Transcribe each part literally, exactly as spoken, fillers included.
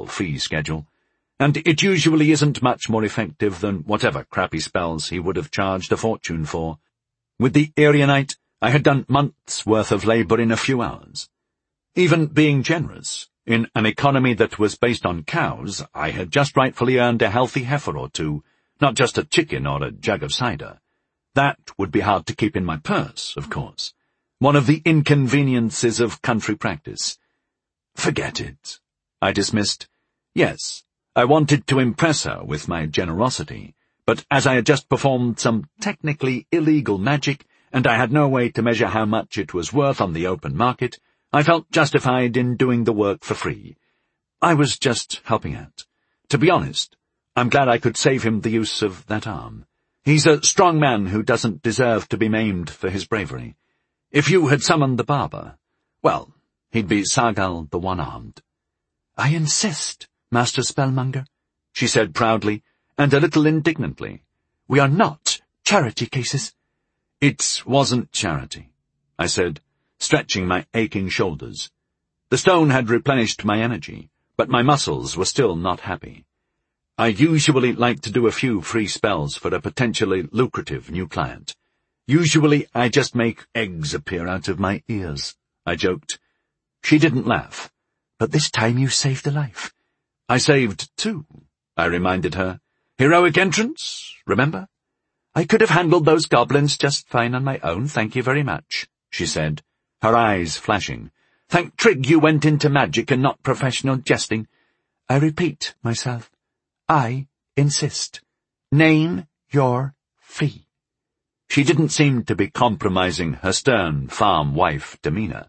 simple fee schedule, and it usually isn't much more effective than whatever crappy spells he would have charged a fortune for. With the Aeronite, I had done months' worth of labour in a few hours. Even being generous, in an economy that was based on cows, I had just rightfully earned a healthy heifer or two, not just a chicken or a jug of cider. That would be hard to keep in my purse, of course. One of the inconveniences of country practice. Forget it, I dismissed. Yes, I wanted to impress her with my generosity, but as I had just performed some technically illegal magic, and I had no way to measure how much it was worth on the open market, I felt justified in doing the work for free. I was just helping out. To be honest, I'm glad I could save him the use of that arm. He's a strong man who doesn't deserve to be maimed for his bravery. If you had summoned the barber, well, he'd be Sargal the One-Armed. I insist, Master Spellmonger, she said proudly, and a little indignantly. We are not charity cases. It wasn't charity, I said, stretching my aching shoulders. The stone had replenished my energy, but my muscles were still not happy. I usually like to do a few free spells for a potentially lucrative new client. Usually I just make eggs appear out of my ears, I joked. She didn't laugh. But this time you saved a life. I saved two, I reminded her. Heroic entrance, remember? I could have handled those goblins just fine on my own, thank you very much, she said, her eyes flashing. Thank Trig you went into magic and not professional jesting. I repeat myself. I insist. Name your fee. She didn't seem to be compromising her stern farm wife demeanour.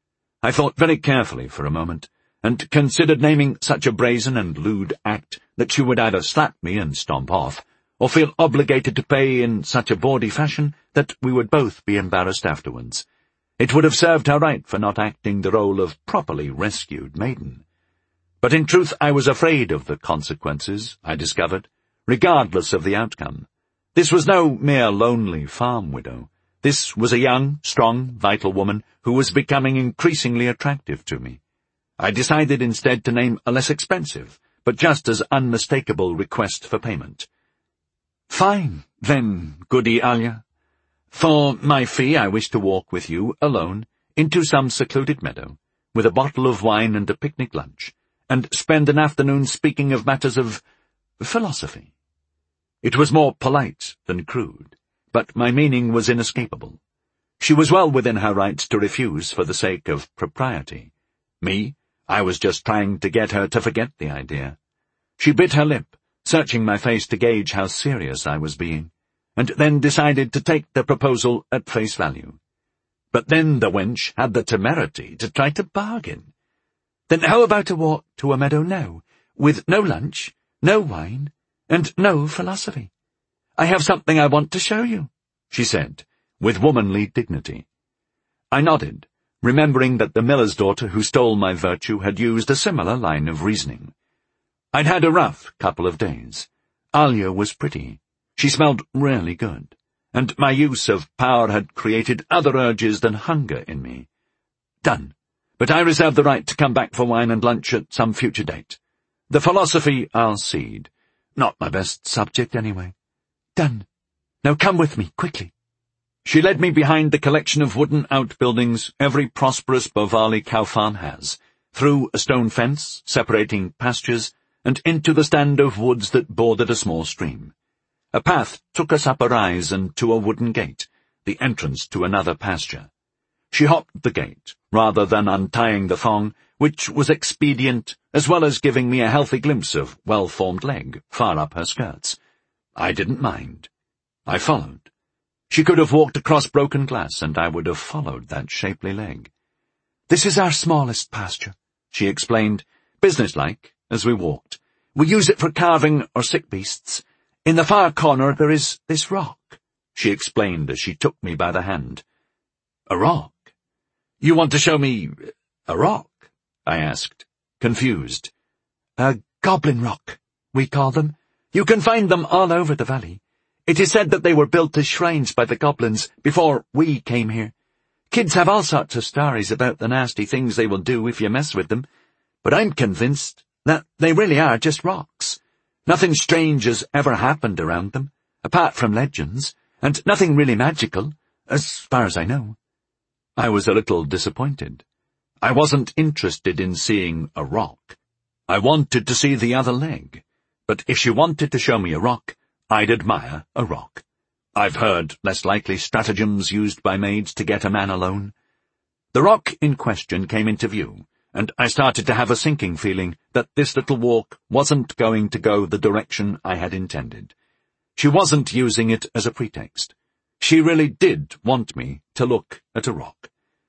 I thought very carefully for a moment, and considered naming such a brazen and lewd act that she would either slap me and stomp off, or feel obligated to pay in such a bawdy fashion that we would both be embarrassed afterwards. It would have served her right for not acting the role of properly rescued maiden. But in truth I was afraid of the consequences, I discovered, regardless of the outcome. This was no mere lonely farm widow. This was a young, strong, vital woman who was becoming increasingly attractive to me. I decided instead to name a less expensive, but just as unmistakable request for payment. Fine, then, goody Alia. For my fee I wish to walk with you, alone, into some secluded meadow, with a bottle of wine and a picnic lunch, and spend an afternoon speaking of matters of philosophy. It was more polite than crude, but my meaning was inescapable. She was well within her rights to refuse for the sake of propriety. Me, I was just trying to get her to forget the idea. She bit her lip, searching my face to gauge how serious I was being, and then decided to take the proposal at face value. But then the wench had the temerity to try to bargain. Then how about a walk to a meadow now, with no lunch, no wine, and no philosophy? I have something I want to show you, she said, with womanly dignity. I nodded, remembering that the miller's daughter who stole my virtue had used a similar line of reasoning. I'd had a rough couple of days. Alia was pretty. She smelled really good, and my use of power had created other urges than hunger in me. Done. But I reserve the right to come back for wine and lunch at some future date. The philosophy I'll cede. Not my best subject, anyway. Done. Now come with me, quickly. She led me behind the collection of wooden outbuildings every prosperous Bovali cow farm has, through a stone fence separating pastures, and into the stand of woods that bordered a small stream. A path took us up a rise and to a wooden gate, the entrance to another pasture. She hopped the gate, rather than untying the thong, which was expedient, as well as giving me a healthy glimpse of well-formed leg far up her skirts. I didn't mind. I followed. She could have walked across broken glass, and I would have followed that shapely leg. This is our smallest pasture, she explained, businesslike, as we walked. We use it for carving or sick beasts. In the far corner there is this rock, she explained as she took me by the hand. A rock? You want to show me a rock? I asked, confused. A goblin rock, we call them. You can find them all over the valley. It is said that they were built as shrines by the goblins before we came here. Kids have all sorts of stories about the nasty things they will do if you mess with them, but I'm convinced That they really are just rocks. Nothing strange has ever happened around them, apart from legends, and nothing really magical, as far as I know. I was a little disappointed. I wasn't interested in seeing a rock. I wanted to see the other leg. But if she wanted to show me a rock, I'd admire a rock. I've heard less likely stratagems used by maids to get a man alone. The rock in question came into view, and I started to have a sinking feeling that this little walk wasn't going to go the direction I had intended. She wasn't using it as a pretext. She really did want me to look at a rock.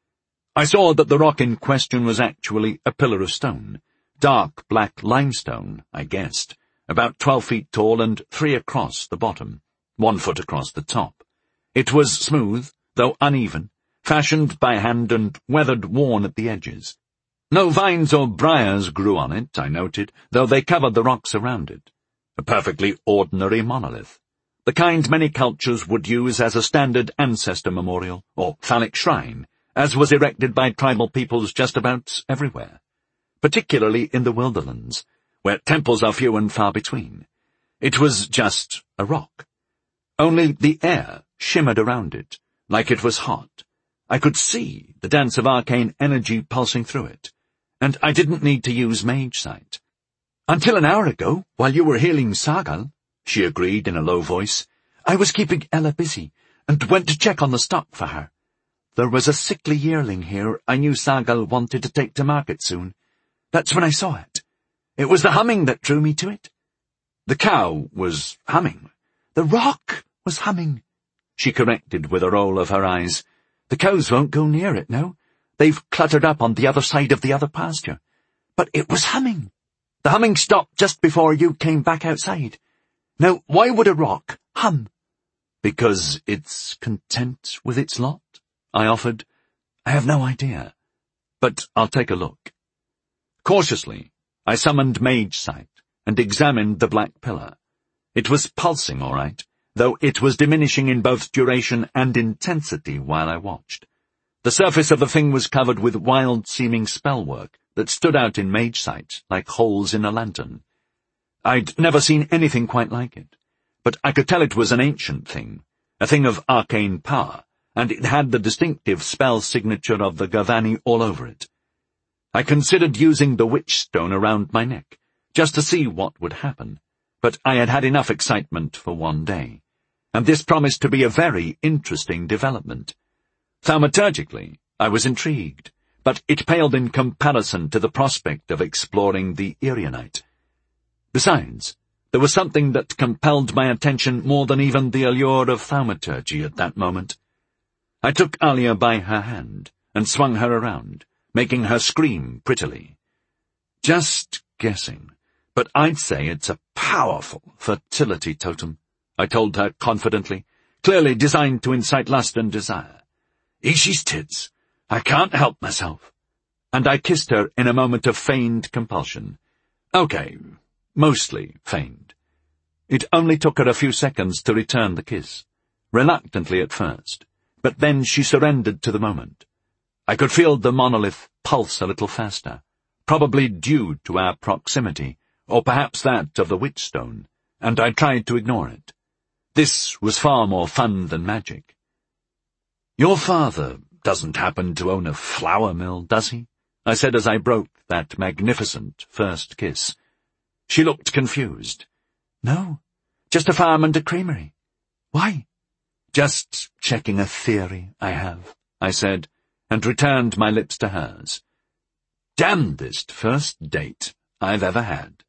I saw that the rock in question was actually a pillar of stone, dark black limestone, I guessed, about twelve feet tall and three across the bottom, one foot across the top. It was smooth, though uneven, fashioned by hand and weathered-worn at the edges. No vines or briars grew on it, I noted, though they covered the rocks around it. A perfectly ordinary monolith, the kind many cultures would use as a standard ancestor memorial, or phallic shrine, as was erected by tribal peoples just about everywhere, particularly in the Wilderlands, where temples are few and far between. It was just a rock. Only the air shimmered around it, like it was hot. I could see the dance of arcane energy pulsing through it, and I didn't need to use mage sight. "Until an hour ago, while you were healing Sargal," she agreed in a low voice, "I was keeping Ella busy, and went to check on the stock for her. There was a sickly yearling here I knew Sargal wanted to take to market soon. That's when I saw it. It was the humming that drew me to it." "The cow was humming." "The rock was humming," she corrected with a roll of her eyes. "The cows won't go near it now. They've cluttered up on the other side of the other pasture. But it was humming. The humming stopped just before you came back outside. Now, why would a rock hum?" "Because it's content with its lot," I offered. "I have no idea, but I'll take a look." Cautiously, I summoned mage sight and examined the black pillar. It was pulsing all right, though it was diminishing in both duration and intensity while I watched. The surface of the thing was covered with wild-seeming spellwork that stood out in mage sight like holes in a lantern. I'd never seen anything quite like it, but I could tell it was an ancient thing, a thing of arcane power, and it had the distinctive spell signature of the Gavani all over it. I considered using the witchstone around my neck, just to see what would happen, but I had had enough excitement for one day, and this promised to be a very interesting development. Thaumaturgically, I was intrigued, but it paled in comparison to the prospect of exploring the Erinite. Besides, there was something that compelled my attention more than even the allure of thaumaturgy at that moment. I took Alia by her hand and swung her around, making her scream prettily. "Just guessing, but I'd say it's a powerful fertility totem," I told her confidently, clearly designed to incite lust and desire. "Ishi's tits, I can't help myself." And I kissed her in a moment of feigned compulsion. Okay, mostly feigned. It only took her a few seconds to return the kiss, reluctantly at first, but then she surrendered to the moment. I could feel the monolith pulse a little faster, probably due to our proximity, or perhaps that of the witchstone, and I tried to ignore it. This was far more fun than magic. "Your father doesn't happen to own a flour mill, does he?" I said as I broke that magnificent first kiss. She looked confused. "No, just a farm and a creamery. Why?" "Just checking a theory I have," I said, and returned my lips to hers. Damnedest first date I've ever had.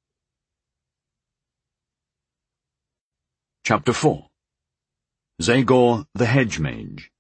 Chapter four. Zagor the Hedge Mage.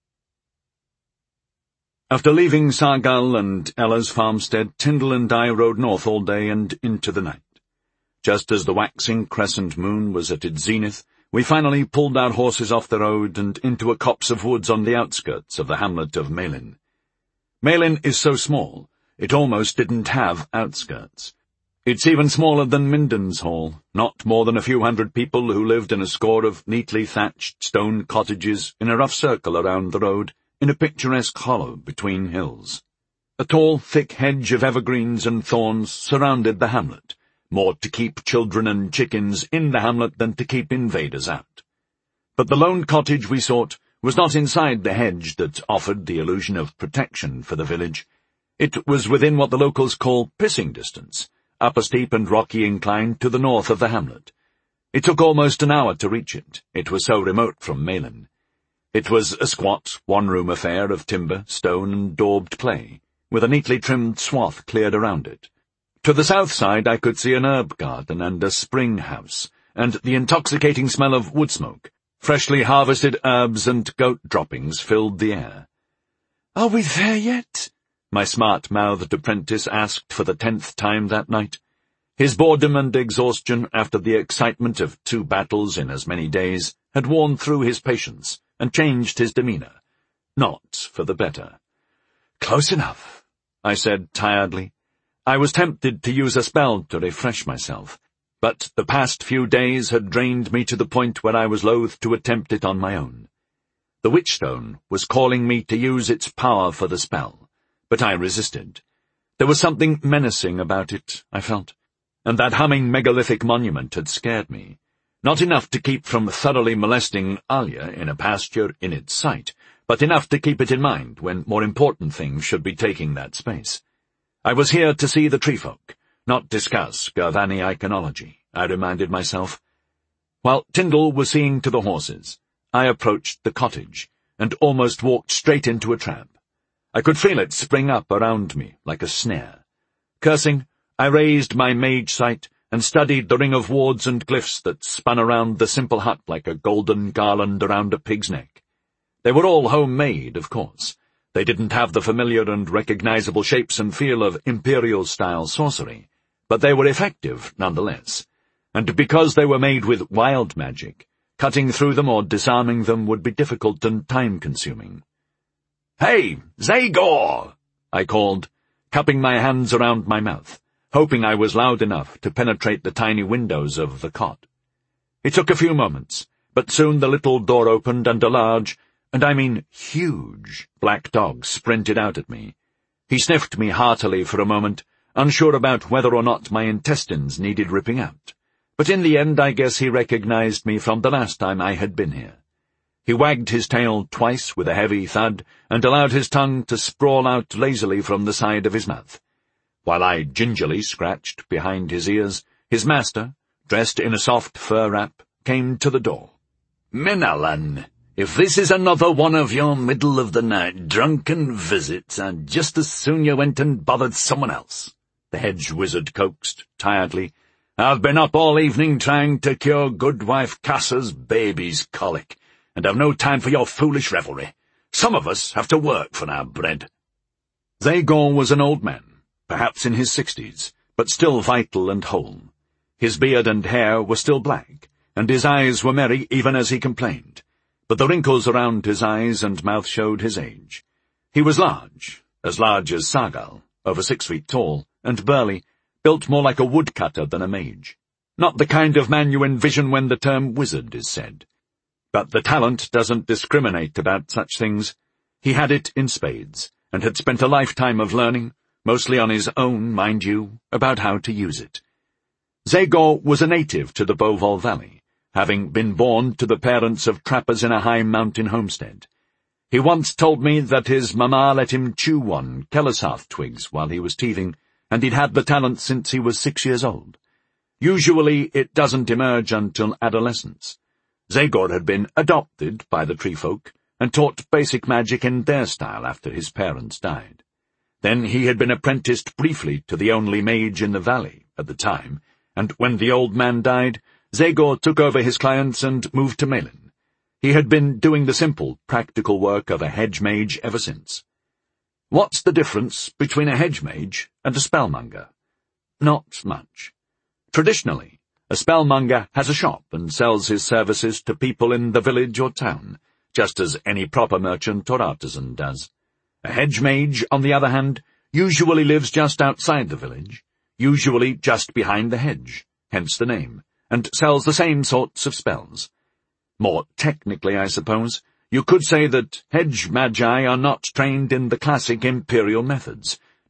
After leaving Sargal and Ella's farmstead, Tyndall and I rode north all day and into the night. Just as the waxing crescent moon was at its zenith, we finally pulled our horses off the road and into a copse of woods on the outskirts of the hamlet of Malin. Malin is so small, it almost didn't have outskirts. It's even smaller than Minden's Hall, not more than a few hundred people who lived in a score of neatly thatched stone cottages in a rough circle around the road, in a picturesque hollow between hills. A tall, thick hedge of evergreens and thorns surrounded the hamlet, more to keep children and chickens in the hamlet than to keep invaders out. But the lone cottage we sought was not inside the hedge that offered the illusion of protection for the village. It was within what the locals call pissing distance, up a steep and rocky incline to the north of the hamlet. It took almost an hour to reach it, it was so remote from Malan. It was a squat, one-room affair of timber, stone, and daubed clay, with a neatly trimmed swath cleared around it. To the south side I could see an herb garden and a spring house, and the intoxicating smell of wood smoke. Freshly harvested herbs and goat droppings filled the air. "Are we there yet?" my smart-mouthed apprentice asked for the tenth time that night. His boredom and exhaustion after the excitement of two battles in as many days had worn through his patience and changed his demeanour. Not for the better. "Close enough," I said tiredly. I was tempted to use a spell to refresh myself, but the past few days had drained me to the point where I was loath to attempt it on my own. The Witchstone was calling me to use its power for the spell, but I resisted. There was something menacing about it, I felt, and that humming megalithic monument had scared me. Not enough to keep from thoroughly molesting Alia in a pasture in its sight, but enough to keep it in mind when more important things should be taking that space. I was here to see the treefolk, not discuss Gurvani iconology, I reminded myself. While Tyndall was seeing to the horses, I approached the cottage, and almost walked straight into a trap. I could feel it spring up around me like a snare. Cursing, I raised my mage sight and studied the ring of wards and glyphs that spun around the simple hut like a golden garland around a pig's neck. They were all homemade, of course. They didn't have the familiar and recognizable shapes and feel of imperial-style sorcery, but they were effective nonetheless, and because they were made with wild magic, cutting through them or disarming them would be difficult and time-consuming. "Hey, Zagor!" I called, cupping my hands around my mouth, hoping I was loud enough to penetrate the tiny windows of the cot. It took a few moments, but soon the little door opened and a large, and I mean huge, black dog sprinted out at me. He sniffed me heartily for a moment, unsure about whether or not my intestines needed ripping out, but in the end I guess he recognized me from the last time I had been here. He wagged his tail twice with a heavy thud and allowed his tongue to sprawl out lazily from the side of his mouth. While I gingerly scratched behind his ears, his master, dressed in a soft fur wrap, came to the door. "Minalan, if this is another one of your middle-of-the-night drunken visits, I'd just as soon you went and bothered someone else," the hedge wizard coaxed, tiredly. "I've been up all evening trying to cure Goodwife Cassa's baby's colic, and I've no time for your foolish revelry. Some of us have to work for our bread." Zagor was an old man, perhaps in his sixties, but still vital and whole. His beard and hair were still black, and his eyes were merry even as he complained, but the wrinkles around his eyes and mouth showed his age. He was large, as large as Sargal, over six feet tall, and burly, built more like a woodcutter than a mage. Not the kind of man you envision when the term wizard is said. But the talent doesn't discriminate about such things. He had it in spades, and had spent a lifetime of learning, mostly on his own, mind you, about how to use it. Zagor was a native to the Beauval Valley, having been born to the parents of trappers in a high mountain homestead. He once told me that his mamma let him chew on Kellersarth twigs while he was teething, and he'd had the talent since he was six years old. Usually it doesn't emerge until adolescence. Zagor had been adopted by the treefolk and taught basic magic in their style after his parents died. Then he had been apprenticed briefly to the only mage in the valley at the time, and when the old man died, Zagor took over his clients and moved to Malan. He had been doing the simple, practical work of a hedge mage ever since. What's the difference between a hedge mage and a spellmonger? Not much. Traditionally, a spellmonger has a shop and sells his services to people in the village or town, just as any proper merchant or artisan does. A hedge mage, on the other hand, usually lives just outside the village, usually just behind the hedge, hence the name, and sells the same sorts of spells. More technically, I suppose, you could say that hedge magi are not trained in the classic imperial methods,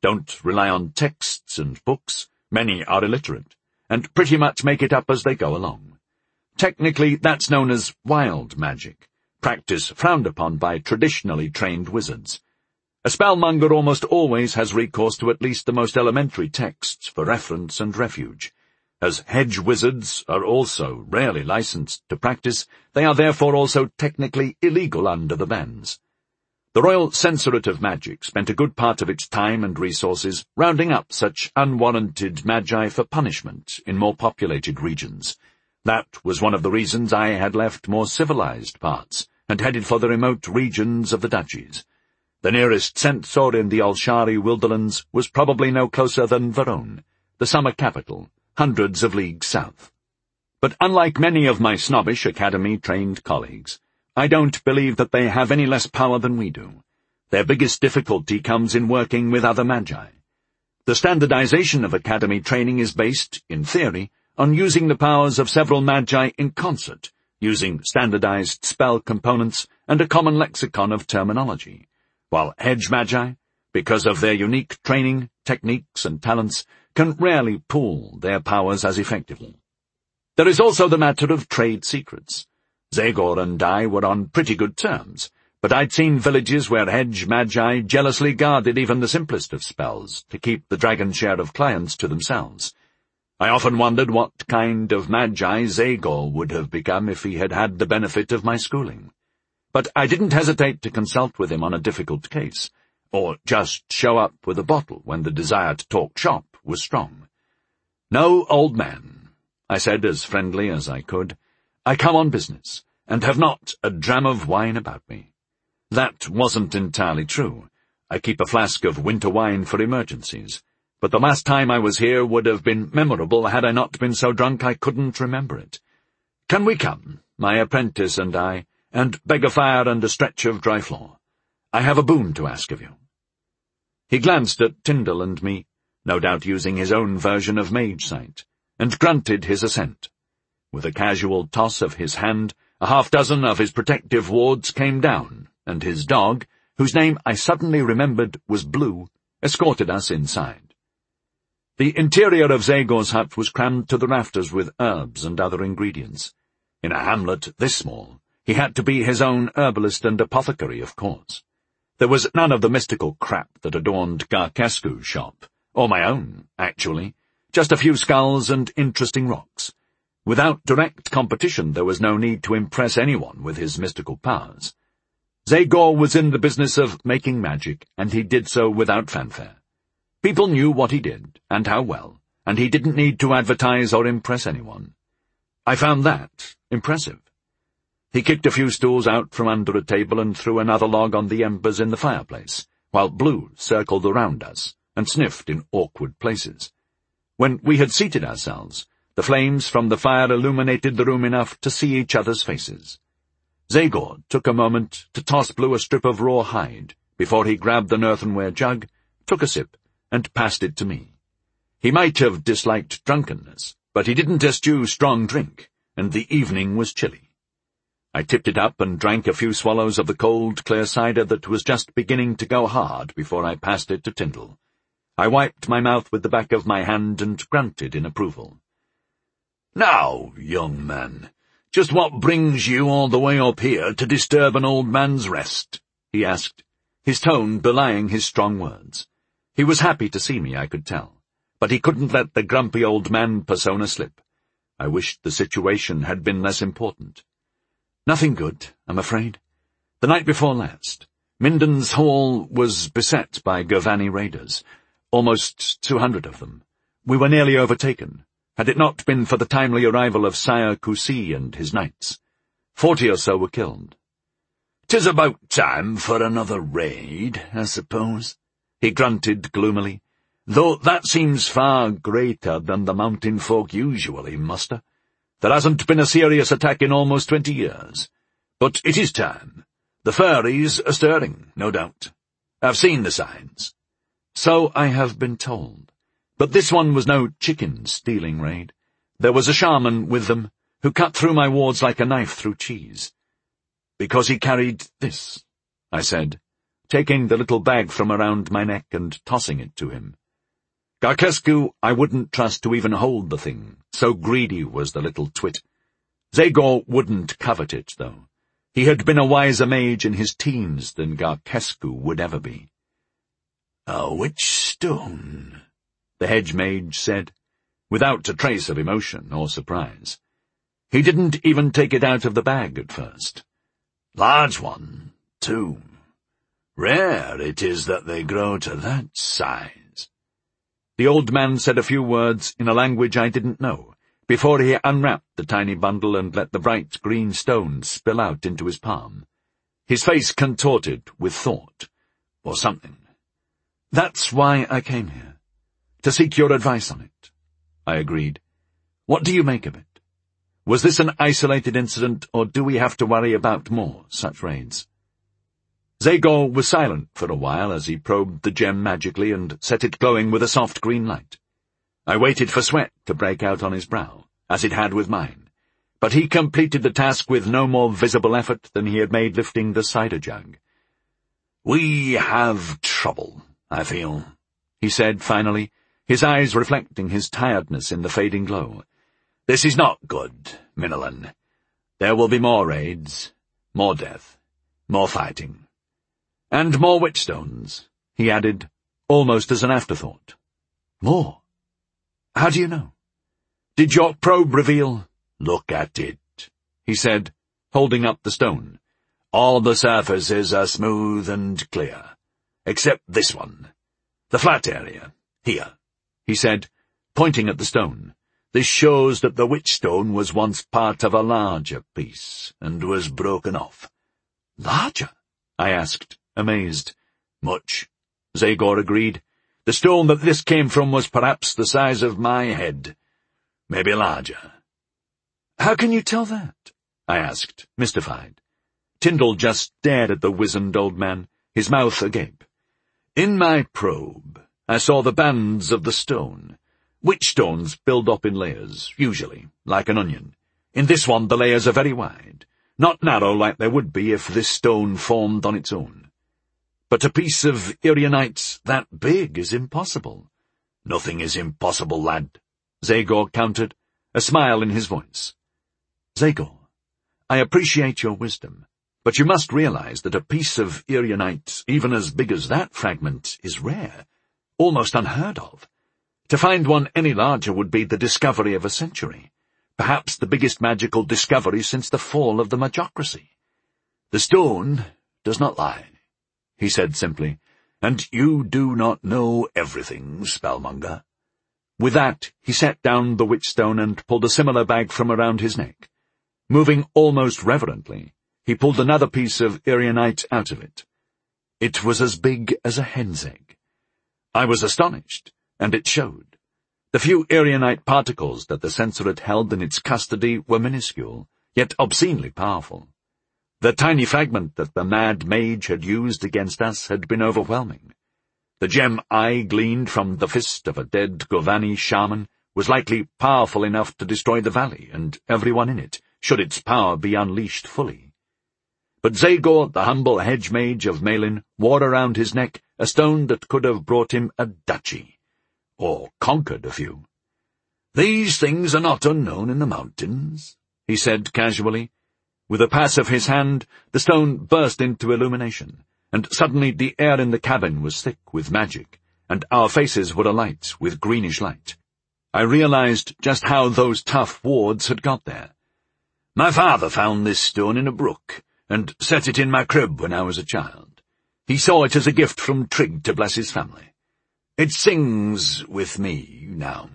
don't rely on texts and books, many are illiterate, and pretty much make it up as they go along. Technically, that's known as wild magic, practice frowned upon by traditionally trained wizards. A spellmonger almost always has recourse to at least the most elementary texts for reference and refuge. As hedge wizards are also rarely licensed to practice, they are therefore also technically illegal under the bans. The Royal Censorate of Magic spent a good part of its time and resources rounding up such unwarranted magi for punishment in more populated regions. That was one of the reasons I had left more civilized parts and headed for the remote regions of the duchies. The nearest censor in the Alshari wilderlands was probably no closer than Verone, the summer capital, hundreds of leagues south. But unlike many of my snobbish academy-trained colleagues, I don't believe that they have any less power than we do. Their biggest difficulty comes in working with other magi. The standardization of academy training is based, in theory, on using the powers of several magi in concert, using standardized spell components and a common lexicon of terminology, while hedge magi, because of their unique training, techniques, and talents, can rarely pool their powers as effectively. There is also the matter of trade secrets. Zagor and I were on pretty good terms, but I'd seen villages where hedge magi jealously guarded even the simplest of spells to keep the dragon's share of clients to themselves. I often wondered what kind of magi Zagor would have become if he had had the benefit of my schooling. But I didn't hesitate to consult with him on a difficult case, or just show up with a bottle when the desire to talk shop was strong. "No, old man," I said as friendly as I could, "I come on business, and have not a dram of wine about me." That wasn't entirely true. I keep a flask of winter wine for emergencies, but the last time I was here would have been memorable had I not been so drunk I couldn't remember it. "Can we come, my apprentice and I, and beg a fire and a stretch of dry floor? I have a boon to ask of you." He glanced at Tyndall and me, no doubt using his own version of mage sight, and grunted his assent. With a casual toss of his hand, a half-dozen of his protective wards came down, and his dog, whose name I suddenly remembered was Blue, escorted us inside. The interior of Zagor's hut was crammed to the rafters with herbs and other ingredients. In a hamlet this small, he had to be his own herbalist and apothecary, of course. There was none of the mystical crap that adorned Garkescu's shop, or my own, actually, just a few skulls and interesting rocks. Without direct competition, there was no need to impress anyone with his mystical powers. Zagor was in the business of making magic, and he did so without fanfare. People knew what he did, and how well, and he didn't need to advertise or impress anyone. I found that impressive. He kicked a few stools out from under a table and threw another log on the embers in the fireplace, while Blue circled around us and sniffed in awkward places. When we had seated ourselves, the flames from the fire illuminated the room enough to see each other's faces. Zagor took a moment to toss Blue a strip of raw hide before he grabbed an earthenware jug, took a sip, and passed it to me. He might have disliked drunkenness, but he didn't eschew strong drink, and the evening was chilly. I tipped it up and drank a few swallows of the cold, clear cider that was just beginning to go hard before I passed it to Tyndall. I wiped my mouth with the back of my hand and grunted in approval. "Now, young man, just what brings you all the way up here to disturb an old man's rest?" he asked, his tone belying his strong words. He was happy to see me, I could tell, but he couldn't let the grumpy old man persona slip. I wished the situation had been less important. "Nothing good, I'm afraid. The night before last, Minden's Hall was beset by Gurvani raiders, almost two hundred of them. We were nearly overtaken, had it not been for the timely arrival of Sire Kusi and his knights. Forty or so were killed." "'Tis about time for another raid, I suppose," he grunted gloomily, "though that seems far greater than the mountain folk usually muster. There hasn't been a serious attack in almost twenty years. But it is time. The fairies are stirring, no doubt. I've seen the signs." "So I have been told. But this one was no chicken-stealing raid. There was a shaman with them, who cut through my wards like a knife through cheese." "Because he carried this," I said, taking the little bag from around my neck and tossing it to him. Garkescu I wouldn't trust to even hold the thing, so greedy was the little twit. Zagor wouldn't covet it, though. He had been a wiser mage in his teens than Garkescu would ever be. "A witch stone," the hedge mage said, without a trace of emotion or surprise. He didn't even take it out of the bag at first. "Large one, too. Rare it is that they grow to that size." The old man said a few words in a language I didn't know, before he unwrapped the tiny bundle and let the bright green stone spill out into his palm. His face contorted with thought, or something. "That's why I came here, to seek your advice on it," I agreed. "What do you make of it? Was this an isolated incident, or do we have to worry about more such raids?" Zagor was silent for a while as he probed the gem magically and set it glowing with a soft green light. I waited for sweat to break out on his brow, as it had with mine, but he completed the task with no more visible effort than he had made lifting the cider jug. "We have trouble, I feel," he said finally, his eyes reflecting his tiredness in the fading glow. "This is not good, Minilin. There will be more raids, more death, more fighting. And more witchstones," he added, almost as an afterthought. "More? How do you know? Did your probe reveal—" "Look at it," he said, holding up the stone. "All the surfaces are smooth and clear, except this one. The flat area, here," he said, pointing at the stone. "This shows that the witchstone was once part of a larger piece, and was broken off." "Larger?" I asked, amazed. "Much," Zagor agreed. "The stone that this came from was perhaps the size of my head. Maybe larger." "How can you tell that?" I asked, mystified. Tyndall just stared at the wizened old man, his mouth agape. "In my probe, I saw the bands of the stone. Witchstones build up in layers, usually, like an onion. In this one the layers are very wide, not narrow like they would be if this stone formed on its own. But a piece of Irianite that big is impossible." "Nothing is impossible, lad," Zagor countered, a smile in his voice. "Zagor, I appreciate your wisdom, but you must realize that a piece of Irianite, even as big as that fragment, is rare, almost unheard of. To find one any larger would be the discovery of a century, perhaps the biggest magical discovery since the fall of the Magocracy." "The stone does not lie," he said simply, "and you do not know everything, Spellmonger." With that, he set down the witchstone and pulled a similar bag from around his neck. Moving almost reverently, he pulled another piece of Irianite out of it. It was as big as a hen's egg. I was astonished, and it showed. The few Irianite particles that the censorate held in its custody were minuscule, yet obscenely powerful. The tiny fragment that the mad mage had used against us had been overwhelming. The gem I gleaned from the fist of a dead Govani shaman was likely powerful enough to destroy the valley and everyone in it, should its power be unleashed fully. But Zagor, the humble hedge mage of Malin, wore around his neck a stone that could have brought him a duchy, or conquered a few. "These things are not unknown in the mountains," he said casually. With a pass of his hand, the stone burst into illumination, and suddenly the air in the cabin was thick with magic, and our faces were alight with greenish light. I realized just how those tough wards had got there. "My father found this stone in a brook, and set it in my crib when I was a child. He saw it as a gift from Trigg to bless his family. It sings with me now."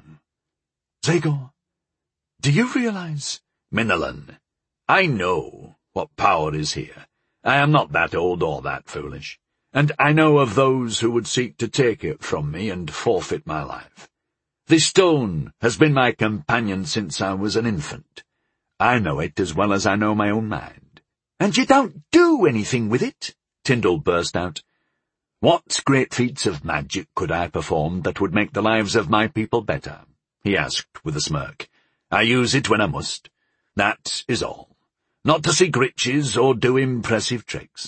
"Zagor, do you realize—" "Minilin, I know what power is here. I am not that old or that foolish, and I know of those who would seek to take it from me and forfeit my life. This stone has been my companion since I was an infant. I know it as well as I know my own mind." "And you don't do anything with it?" Tyndall burst out. "What great feats of magic could I perform that would make the lives of my people better?" he asked with a smirk. "I use it when I must. That is all. Not to seek riches or do impressive tricks.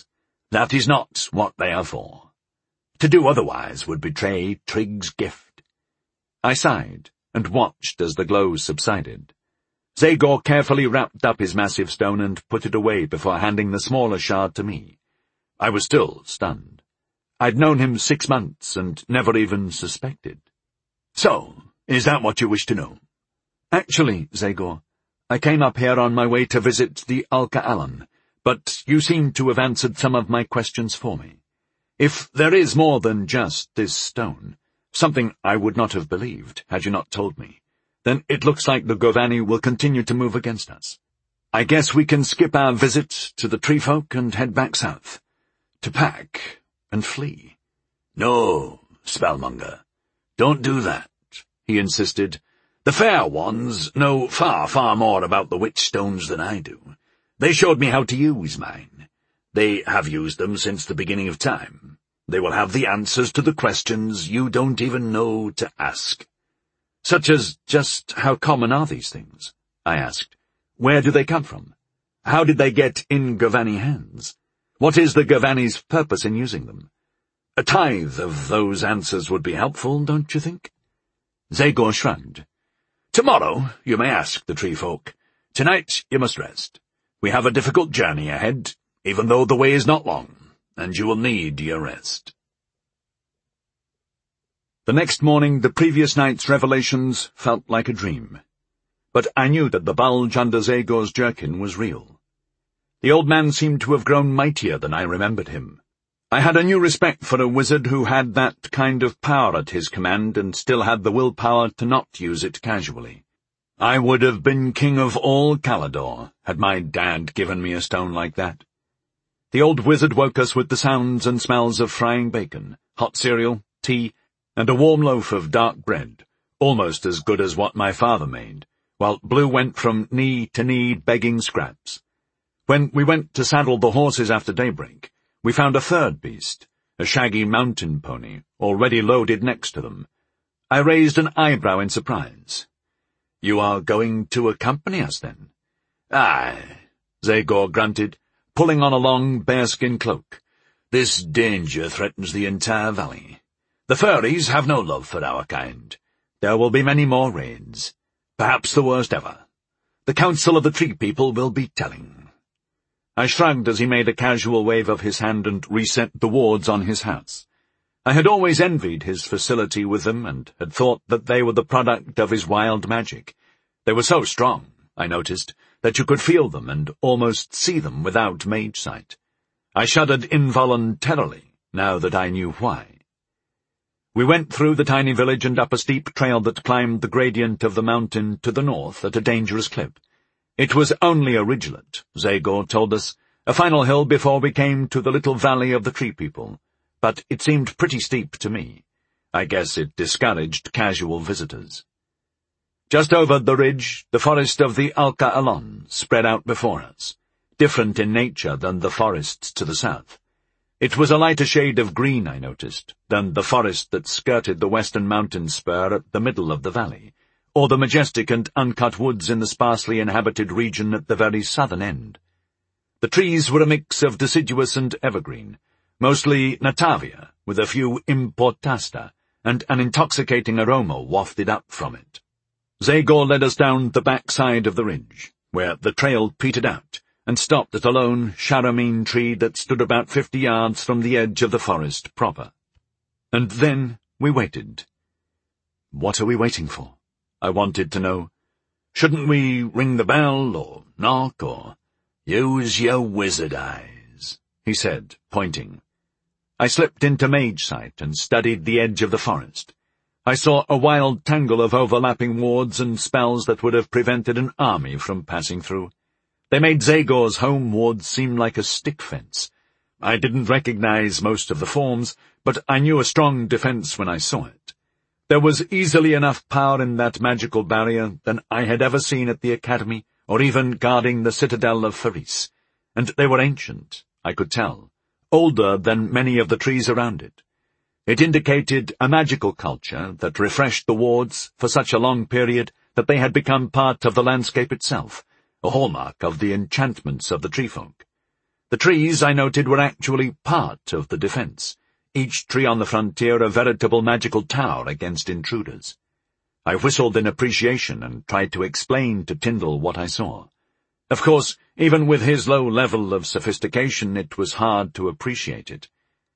That is not what they are for. To do otherwise would betray Trigg's gift. I sighed, and watched as the glow subsided. Zagor carefully wrapped up his massive stone and put it away before handing the smaller shard to me. I was still stunned. I'd known him six months and never even suspected. So, is that what you wish to know? Actually, Zagor, I came up here on my way to visit the Alca-Alan, but you seem to have answered some of my questions for me. If there is more than just this stone, something I would not have believed had you not told me, then it looks like the Govanni will continue to move against us. I guess we can skip our visit to the tree folk and head back south, to pack and flee. No, Spellmonger, don't do that, he insisted. The Fair Ones know far, far more about the witch-stones than I do. They showed me how to use mine. They have used them since the beginning of time. They will have the answers to the questions you don't even know to ask. Such as just how common are these things? I asked. Where do they come from? How did they get in Govanni hands? What is the Govanni's purpose in using them? A tithe of those answers would be helpful, don't you think? Zagor shrugged. Tomorrow you may ask the tree folk. Tonight you must rest. We have a difficult journey ahead, even though the way is not long, and you will need your rest. The next morning the previous night's revelations felt like a dream, but I knew that the bulge under Zagor's jerkin was real. The old man seemed to have grown mightier than I remembered him. I had a new respect for a wizard who had that kind of power at his command and still had the willpower to not use it casually. I would have been king of all Calador had my dad given me a stone like that. The old wizard woke us with the sounds and smells of frying bacon, hot cereal, tea, and a warm loaf of dark bread, almost as good as what my father made, while Blue went from knee to knee begging scraps. When we went to saddle the horses after daybreak, we found a third beast, a shaggy mountain pony, already loaded next to them. I raised an eyebrow in surprise. "You are going to accompany us, then?" "Aye," Zagor grunted, pulling on a long bearskin cloak. "This danger threatens the entire valley. The furries have no love for our kind. There will be many more raids, perhaps the worst ever. The Council of the Tree People will be telling." I shrugged as he made a casual wave of his hand and reset the wards on his house. I had always envied his facility with them and had thought that they were the product of his wild magic. They were so strong, I noticed, that you could feel them and almost see them without mage sight. I shuddered involuntarily, now that I knew why. We went through the tiny village and up a steep trail that climbed the gradient of the mountain to the north at a dangerous clip. It was only a ridgelet, Zagor told us, a final hill before we came to the little valley of the Tree People, but it seemed pretty steep to me. I guess it discouraged casual visitors. Just over the ridge, the forest of the Alca-Alan spread out before us, different in nature than the forests to the south. It was a lighter shade of green, I noticed, than the forest that skirted the western mountain spur at the middle of the valley, or the majestic and uncut woods in the sparsely inhabited region at the very southern end. The trees were a mix of deciduous and evergreen, mostly Natavia, with a few importasta, and an intoxicating aroma wafted up from it. Zagor led us down the back side of the ridge, where the trail petered out, and stopped at a lone Sharamine tree that stood about fifty yards from the edge of the forest proper. And then we waited. What are we waiting for? I wanted to know. Shouldn't we ring the bell, or knock, or— "Use your wizard eyes," he said, pointing. I slipped into mage sight and studied the edge of the forest. I saw a wild tangle of overlapping wards and spells that would have prevented an army from passing through. They made Zagor's home ward seem like a stick fence. I didn't recognize most of the forms, but I knew a strong defense when I saw it. There was easily enough power in that magical barrier than I had ever seen at the academy, or even guarding the citadel of Faris, and they were ancient, I could tell, older than many of the trees around it. It indicated a magical culture that refreshed the wards for such a long period that they had become part of the landscape itself, a hallmark of the enchantments of the treefolk. The trees, I noted, were actually part of the defence, each tree on the frontier a veritable magical tower against intruders. I whistled in appreciation and tried to explain to Tyndall what I saw. Of course, even with his low level of sophistication, it was hard to appreciate it.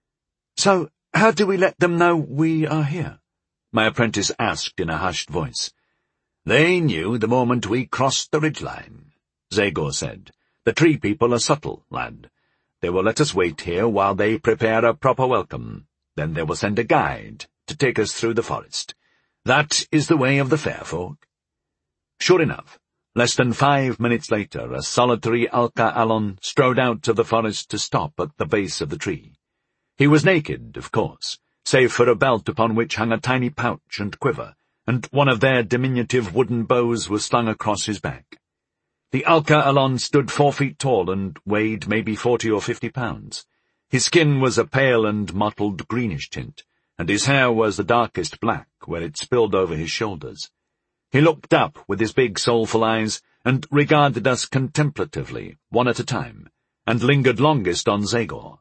"So, how do we let them know we are here?" my apprentice asked in a hushed voice. "They knew the moment we crossed the ridgeline," Zagor said. "The tree people are subtle, lad. They will let us wait here while they prepare a proper welcome. Then they will send a guide to take us through the forest. That is the way of the fair folk." Sure enough, less than five minutes later, a solitary Alca Alon strode out of the forest to stop at the base of the tree. He was naked, of course, save for a belt upon which hung a tiny pouch and quiver, and one of their diminutive wooden bows was slung across his back. The Alca Alon stood four feet tall and weighed maybe forty or fifty pounds. His skin was a pale and mottled greenish tint, and his hair was the darkest black where it spilled over his shoulders. He looked up with his big soulful eyes and regarded us contemplatively, one at a time, and lingered longest on Zagor.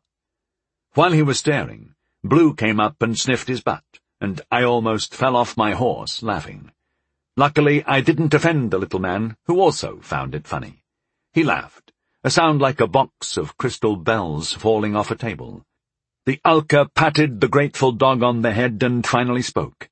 While he was staring, Blue came up and sniffed his butt, and I almost fell off my horse, laughing. Luckily, I didn't offend the little man, who also found it funny. He laughed, a sound like a box of crystal bells falling off a table. The Alca patted the grateful dog on the head and finally spoke.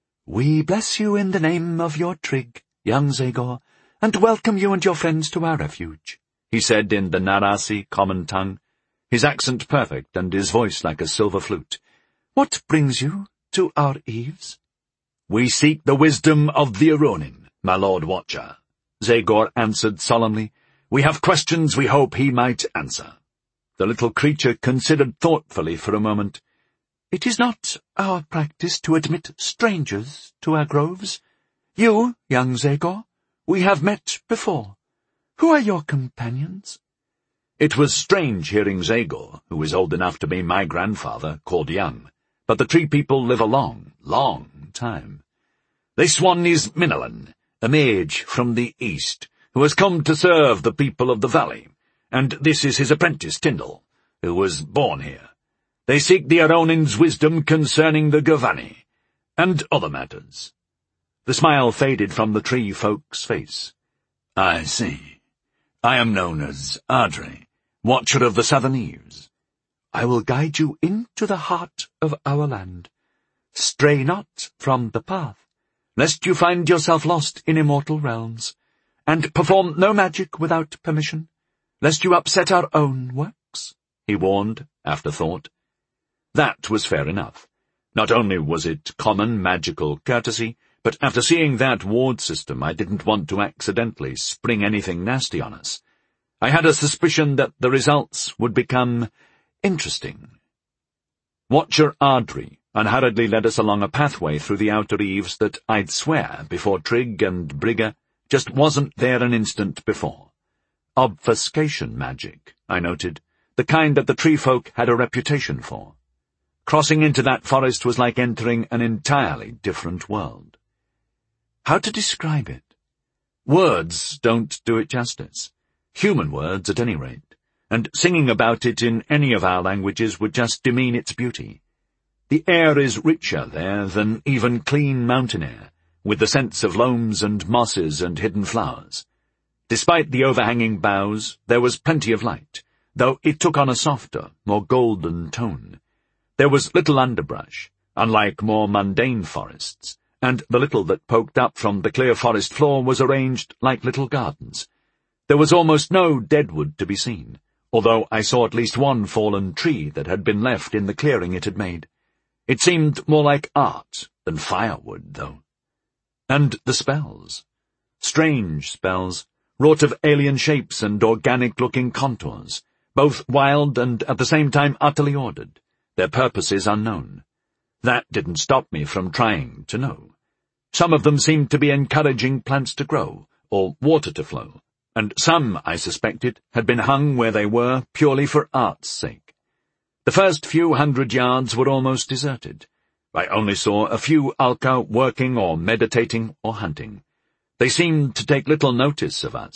"We bless you in the name of your trig, young Zagor, and welcome you and your friends to our refuge," he said in the Narasi common tongue, his accent perfect and his voice like a silver flute. "What brings you to our eaves?" "We seek the wisdom of the Aronin, my Lord Watcher," Zagor answered solemnly. "We have questions we hope he might answer." The little creature considered thoughtfully for a moment. "It is not our practice to admit strangers to our groves. You, young Zagor, we have met before. Who are your companions?" It was strange hearing Zagor, who was old enough to be my grandfather, called young, but the tree people live a long, long time. "This one is Minalan, a mage from the east, who has come to serve the people of the valley, and this is his apprentice, Tyndall, who was born here. They seek the Aronin's wisdom concerning the Gavani, and other matters." The smile faded from the tree folk's face. "I see. I am known as Ardre, Watcher of the Southern Eaves. I will guide you into the heart of our land. Stray not from the path, lest you find yourself lost in immortal realms, and perform no magic without permission, lest you upset our own works," he warned, after thought. That was fair enough. Not only was it common magical courtesy, but after seeing that ward system, I didn't want to accidentally spring anything nasty on us. I had a suspicion that the results would become interesting. Watcher Ardry unhurriedly led us along a pathway through the outer eaves that I'd swear, before Trig and Brigger, just wasn't there an instant before. Obfuscation magic, I noted, the kind that the tree folk had a reputation for. Crossing into that forest was like entering an entirely different world. How to describe it? Words don't do it justice. Human words, at any rate, and singing about it in any of our languages would just demean its beauty. The air is richer there than even clean mountain air, with the scents of loams and mosses and hidden flowers. Despite the overhanging boughs, there was plenty of light, though it took on a softer, more golden tone. There was little underbrush, unlike more mundane forests, and the little that poked up from the clear forest floor was arranged like little gardens. There was almost no deadwood to be seen, although I saw at least one fallen tree that had been left in the clearing it had made. It seemed more like art than firewood, though. And the spells. Strange spells, wrought of alien shapes and organic-looking contours, both wild and at the same time utterly ordered, their purposes unknown. That didn't stop me from trying to know. Some of them seemed to be encouraging plants to grow, or water to flow, and some, I suspected, had been hung where they were purely for art's sake. The first few hundred yards were almost deserted. I only saw a few Alca working or meditating or hunting. They seemed to take little notice of us,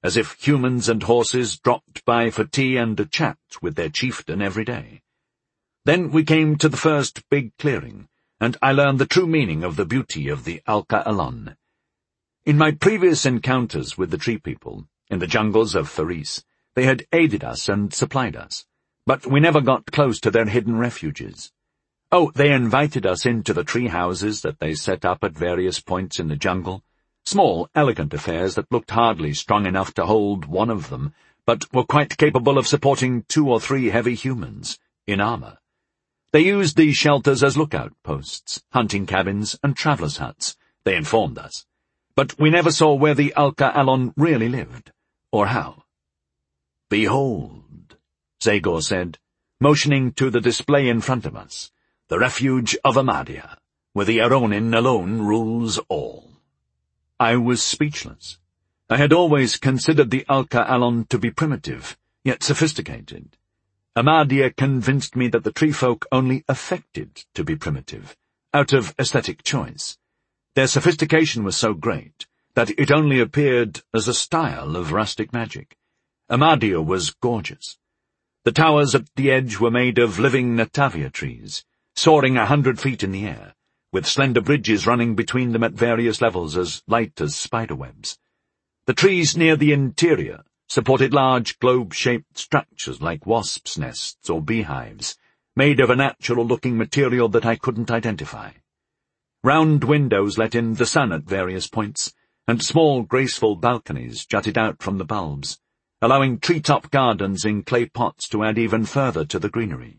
as if humans and horses dropped by for tea and a chat with their chieftain every day. Then we came to the first big clearing, and I learned the true meaning of the beauty of the Alca Alon. In my previous encounters with the Tree People, in the jungles of Faris, they had aided us and supplied us, but we never got close to their hidden refuges. Oh, they invited us into the tree houses that they set up at various points in the jungle, small, elegant affairs that looked hardly strong enough to hold one of them, but were quite capable of supporting two or three heavy humans, in armor. They used these shelters as lookout posts, hunting cabins, and travelers' huts, they informed us, but we never saw where the Alca Alon really lived, or how. "Behold," Zagor said, motioning to the display in front of us, "the refuge of Amadia, where the Aronin alone rules all." I was speechless. I had always considered the Alca Alon to be primitive, yet sophisticated. Amadia convinced me that the tree folk only affected to be primitive, out of aesthetic choice. Their sophistication was so great that it only appeared as a style of rustic magic. Amadia was gorgeous. The towers at the edge were made of living Natavia trees, soaring a hundred feet in the air, with slender bridges running between them at various levels as light as spiderwebs. The trees near the interior supported large globe-shaped structures like wasps' nests or beehives, made of a natural-looking material that I couldn't identify. Round windows let in the sun at various points, and small, graceful balconies jutted out from the bulbs, allowing tree-top gardens in clay pots to add even further to the greenery.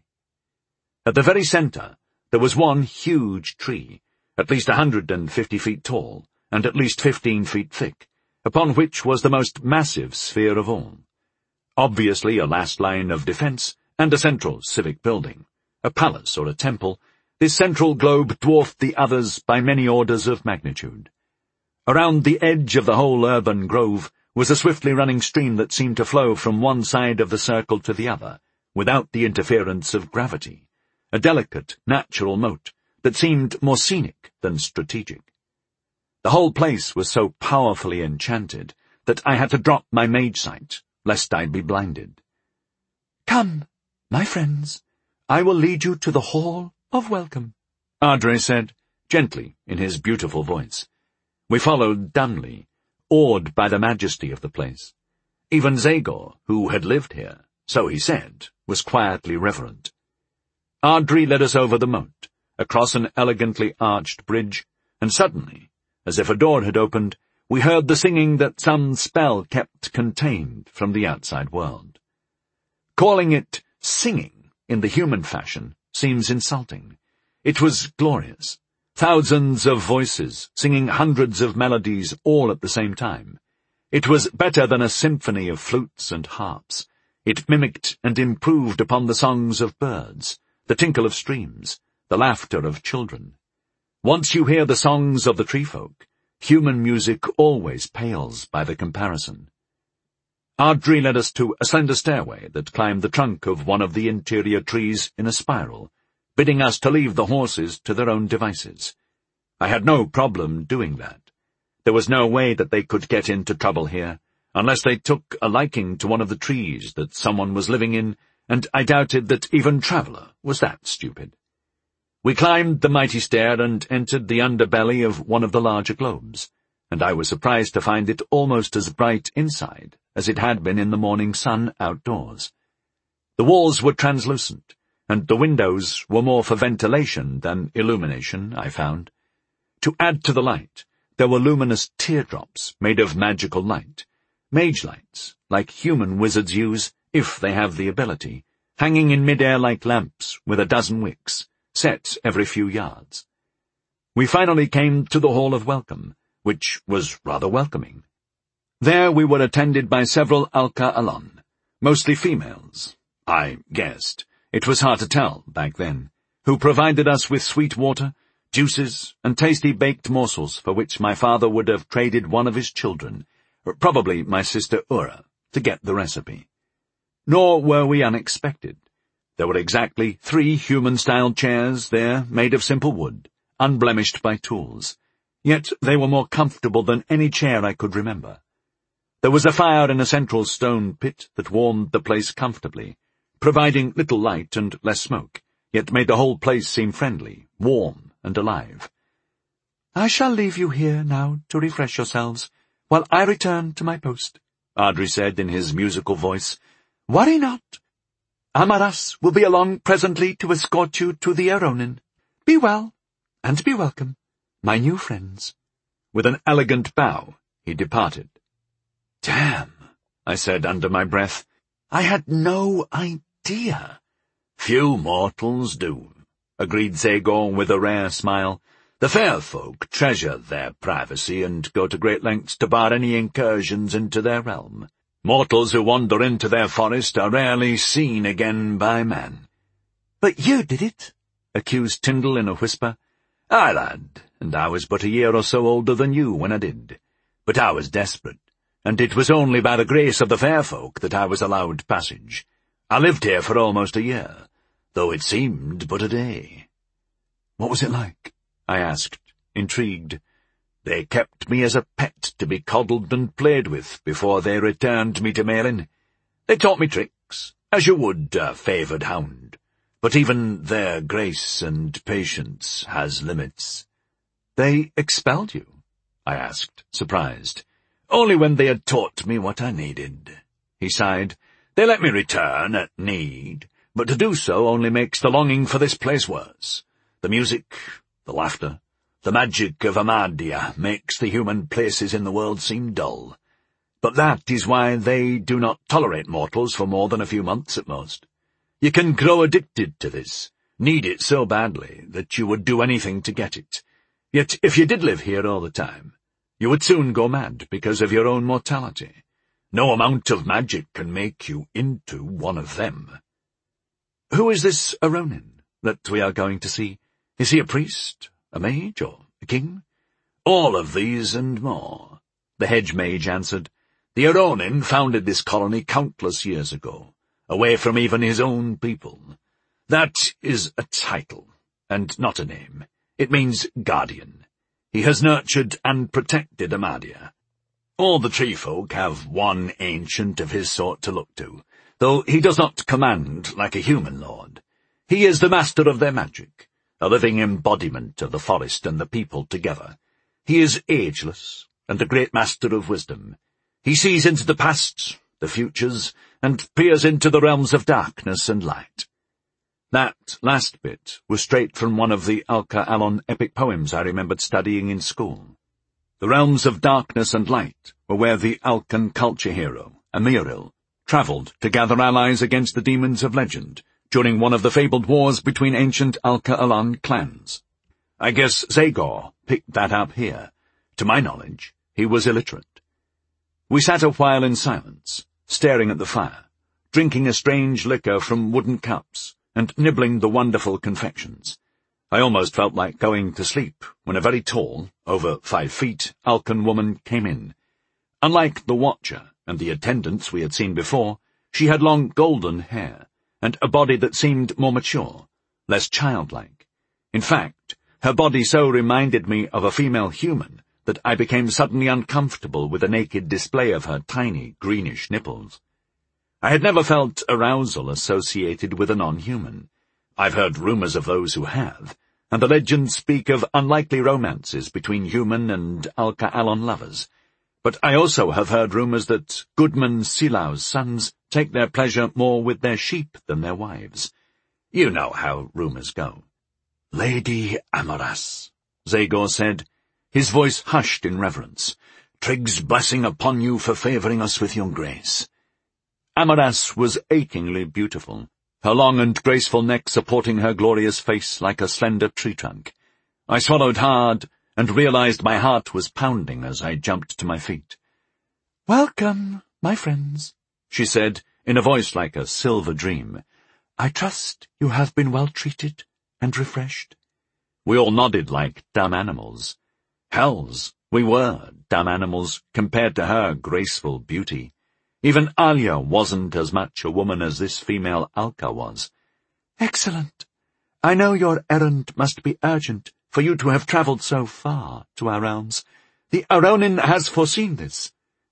At the very centre, there was one huge tree, at least a hundred and fifty feet tall, and at least fifteen feet thick, upon which was the most massive sphere of all. Obviously a last line of defence, and a central civic building, a palace or a temple, this central globe dwarfed the others by many orders of magnitude. Around the edge of the whole urban grove was a swiftly running stream that seemed to flow from one side of the circle to the other, without the interference of gravity, a delicate, natural moat that seemed more scenic than strategic. The whole place was so powerfully enchanted that I had to drop my mage sight, lest I'd be blinded. "Come, my friends, I will lead you to the Hall of Welcome," Ardre said, gently in his beautiful voice. We followed dumbly, awed by the majesty of the place. Even Zagor, who had lived here, so he said, was quietly reverent. Ardre led us over the moat, across an elegantly arched bridge, and suddenly, as if a door had opened, we heard the singing that some spell kept contained from the outside world. Calling it singing in the human fashion seems insulting. It was glorious. Thousands of voices, singing hundreds of melodies all at the same time. It was better than a symphony of flutes and harps. It mimicked and improved upon the songs of birds, the tinkle of streams, the laughter of children. Once you hear the songs of the tree folk, human music always pales by the comparison. Ardre led us to a slender stairway that climbed the trunk of one of the interior trees in a spiral, bidding us to leave the horses to their own devices. I had no problem doing that. There was no way that they could get into trouble here, unless they took a liking to one of the trees that someone was living in, and I doubted that even Traveller was that stupid. We climbed the mighty stair and entered the underbelly of one of the larger globes, and I was surprised to find it almost as bright inside as it had been in the morning sun outdoors. The walls were translucent, and the windows were more for ventilation than illumination, I found. To add to the light, there were luminous teardrops made of magical light, mage lights, like human wizards use, if they have the ability, hanging in mid-air like lamps with a dozen wicks, set every few yards. We finally came to the Hall of Welcome, which was rather welcoming. There we were attended by several Alca Alon, mostly females, I guessed. It was hard to tell back then, who provided us with sweet water, juices, and tasty baked morsels for which my father would have traded one of his children, or probably my sister Ura, to get the recipe. Nor were we unexpected. There were exactly three human-style chairs there made of simple wood, unblemished by tools, yet they were more comfortable than any chair I could remember. There was a fire in a central stone pit that warmed the place comfortably, providing little light and less smoke, yet made the whole place seem friendly, warm, and alive. "I shall leave you here now to refresh yourselves, while I return to my post," Ardri said in his musical voice. "Worry not. Amaras will be along presently to escort you to the Aronin. Be well, and be welcome, my new friends." With an elegant bow, he departed. "Damn," I said under my breath. "I had no idea." "Few mortals do," agreed Zagor with a rare smile. "The fair folk treasure their privacy and go to great lengths to bar any incursions into their realm. Mortals who wander into their forest are rarely seen again by man." "But you did it," accused Tyndall in a whisper. "Aye, lad, and I was but a year or so older than you when I did. But I was desperate, and it was only by the grace of the fair folk that I was allowed passage. I lived here for almost a year, though it seemed but a day." "What was it like?" I asked, intrigued. "They kept me as a pet to be coddled and played with before they returned me to Malin. They taught me tricks, as you would a favoured hound, but even their grace and patience has limits." "They expelled you?" I asked, surprised. "Only when they had taught me what I needed," he sighed. "They let me return at need, but to do so only makes the longing for this place worse. The music, the laughter, the magic of Amadia makes the human places in the world seem dull. But that is why they do not tolerate mortals for more than a few months at most. You can grow addicted to this, need it so badly that you would do anything to get it. Yet if you did live here all the time, you would soon go mad because of your own mortality. No amount of magic can make you into one of them." "Who is this Aronin that we are going to see? Is he a priest, a mage, or a king?" "All of these and more," the hedge mage answered. "The Aronin founded this colony countless years ago, away from even his own people. That is a title, and not a name. It means guardian. He has nurtured and protected Amadia. All the tree folk have one ancient of his sort to look to, though he does not command like a human lord. He is the master of their magic, a living embodiment of the forest and the people together. He is ageless, and a great master of wisdom. He sees into the past, the futures, and peers into the realms of darkness and light." That last bit was straight from one of the Alka Alon epic poems I remembered studying in school. The realms of darkness and light were where the Alkan culture hero, Amiril, travelled to gather allies against the demons of legend during one of the fabled wars between ancient Alka Alon clans. I guess Zagor picked that up here. To my knowledge, he was illiterate. We sat a while in silence, staring at the fire, drinking a strange liquor from wooden cups, and nibbling the wonderful confections. I almost felt like going to sleep when a very tall, over five feet, Alkan woman came in. Unlike the watcher and the attendants we had seen before, she had long golden hair, and a body that seemed more mature, less childlike. In fact, her body so reminded me of a female human that I became suddenly uncomfortable with the naked display of her tiny, greenish nipples. I had never felt arousal associated with a non-human. I've heard rumours of those who have, and the legends speak of unlikely romances between human and Alka Alon lovers. But I also have heard rumours that Goodman Silau's sons take their pleasure more with their sheep than their wives. You know how rumours go. "Lady Amaras," Zagor said, his voice hushed in reverence. "Trigg's blessing upon you for favouring us with your grace." Amaras was achingly beautiful, her long and graceful neck supporting her glorious face like a slender tree trunk. I swallowed hard and realized my heart was pounding as I jumped to my feet. "Welcome, my friends," she said, in a voice like a silver dream. "I trust you have been well treated and refreshed." We all nodded like dumb animals. Hells, we were dumb animals compared to her graceful beauty. Even Alia wasn't as much a woman as this female Alka was. "Excellent. I know your errand must be urgent for you to have travelled so far to our realms. The Aronin has foreseen this,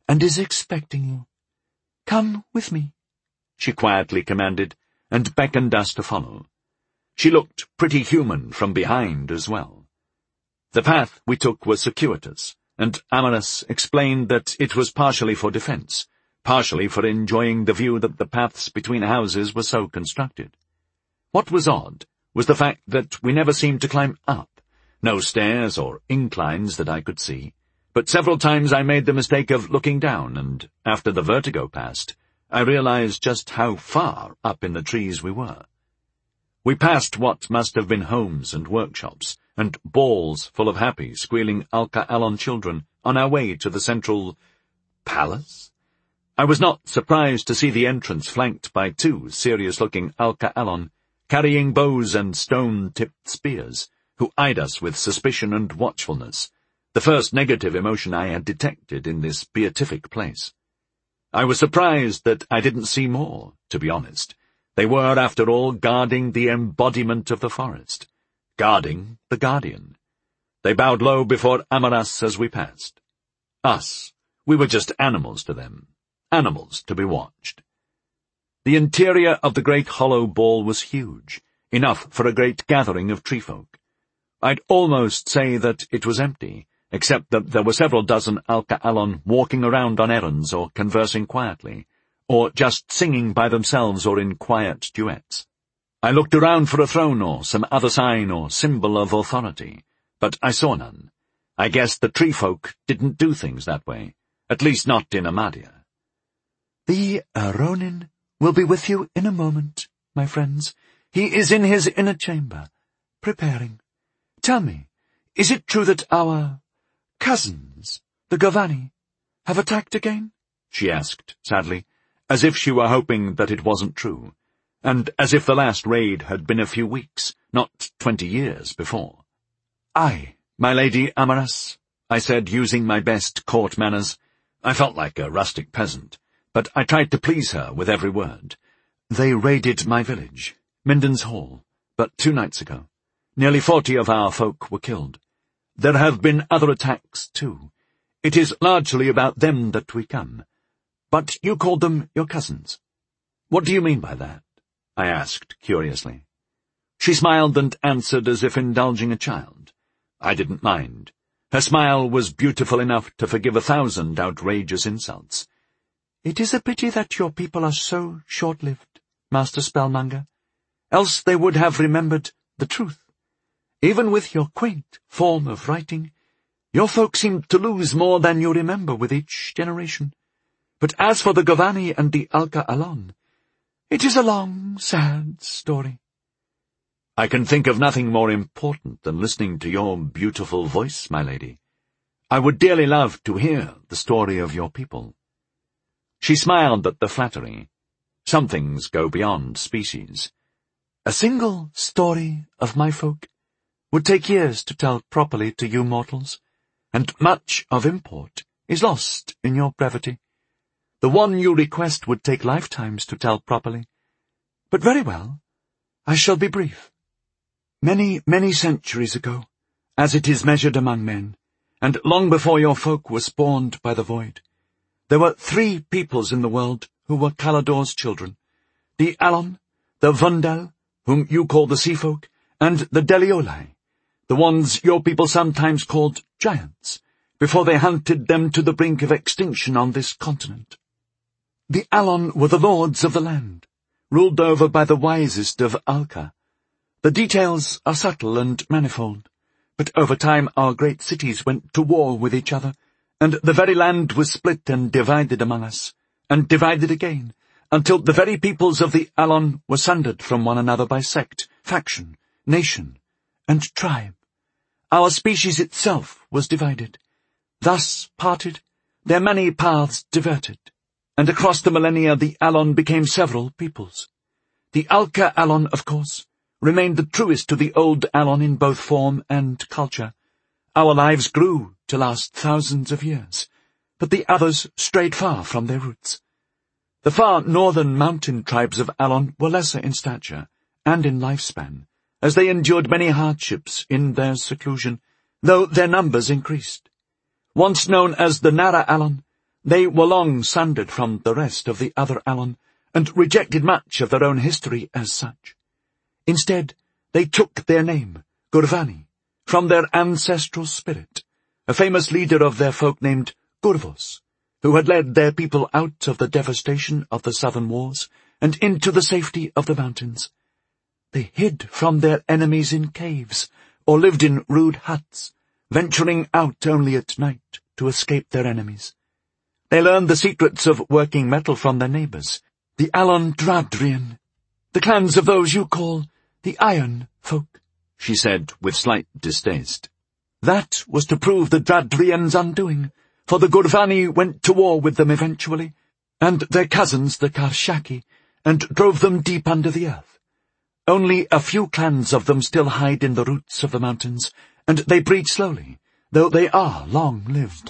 and is expecting you. Come with me," she quietly commanded, and beckoned us to follow. She looked pretty human from behind as well. The path we took was circuitous, and Amaras explained that it was partially for defence, partially for enjoying the view that the paths between houses were so constructed. What was odd was the fact that we never seemed to climb up, no stairs or inclines that I could see, but several times I made the mistake of looking down, and after the vertigo passed, I realized just how far up in the trees we were. We passed what must have been homes and workshops, and balls full of happy, squealing Alka Alon children on our way to the central palace. I was not surprised to see the entrance flanked by two serious-looking Alka Alon, carrying bows and stone-tipped spears, who eyed us with suspicion and watchfulness, the first negative emotion I had detected in this beatific place. I was surprised that I didn't see more, to be honest. They were, after all, guarding the embodiment of the forest, guarding the Guardian. They bowed low before Amaras as we passed. Us, we were just animals to them, animals to be watched. The interior of the great hollow ball was huge, enough for a great gathering of treefolk. I'd almost say that it was empty, except that there were several dozen Alka Alon walking around on errands or conversing quietly, or just singing by themselves or in quiet duets. I looked around for a throne or some other sign or symbol of authority, but I saw none. I guessed the treefolk didn't do things that way, at least not in Amadia. "The Aronin will be with you in a moment, my friends. He is in his inner chamber, preparing. Tell me, is it true that our cousins, the Govani, have attacked again?" she asked, sadly, as if she were hoping that it wasn't true, and as if the last raid had been a few weeks, not twenty years before. "Aye, my lady Amaras," I said, using my best court manners. I felt like a rustic peasant, but I tried to please her with every word. "They raided my village, Minden's Hall, but two nights ago. Nearly forty of our folk were killed. There have been other attacks, too. It is largely about them that we come. But you called them your cousins. What do you mean by that?" I asked curiously. She smiled and answered as if indulging a child. I didn't mind. Her smile was beautiful enough to forgive a thousand outrageous insults. "It is a pity that your people are so short-lived, Master Spellmonger. Else they would have remembered the truth. Even with your quaint form of writing, your folk seem to lose more than you remember with each generation. But as for the Govani and the Alka Alon, it is a long, sad story." "I can think of nothing more important than listening to your beautiful voice, my lady. I would dearly love to hear the story of your people." She smiled at the flattery. Some things go beyond species. "A single story of my folk would take years to tell properly to you mortals, and much of import is lost in your brevity. The one you request would take lifetimes to tell properly. But very well, I shall be brief. Many, many centuries ago, as it is measured among men, and long before your folk were spawned by the void, there were three peoples in the world who were Kalador's children, the Alon, the Vundel, whom you call the Sea Folk, and the Deliolai, the ones your people sometimes called giants, before they hunted them to the brink of extinction on this continent. The Alon were the lords of the land, ruled over by the wisest of Alka. The details are subtle and manifold, but over time our great cities went to war with each other, and the very land was split and divided among us, and divided again, until the very peoples of the Alon were sundered from one another by sect, faction, nation, and tribe. Our species itself was divided. Thus parted, their many paths diverted, and across the millennia the Alon became several peoples. The Alka Alon, of course, remained the truest to the old Alon in both form and culture. Our lives grew to last thousands of years, but the others strayed far from their roots. The far northern mountain tribes of Alon were lesser in stature and in lifespan, as they endured many hardships in their seclusion, though their numbers increased. Once known as the Nara Alon, They were long sundered from the rest of the other Alon, and rejected much of their own history as such. Instead, they took their name, Gurvani, from their ancestral spirit, a famous leader of their folk named Gurvos, who had led their people out of the devastation of the southern wars and into the safety of the mountains. They hid from their enemies in caves, or lived in rude huts, venturing out only at night to escape their enemies. They learned the secrets of working metal from their neighbours, the Alon Dradrian, the clans of those you call the Iron Folk, she said with slight distaste. That was to prove the Dradrians' undoing, for the Gurvani went to war with them eventually, and their cousins the Karshaki, and drove them deep under the earth. Only a few clans of them still hide in the roots of the mountains, and they breed slowly, though they are long-lived.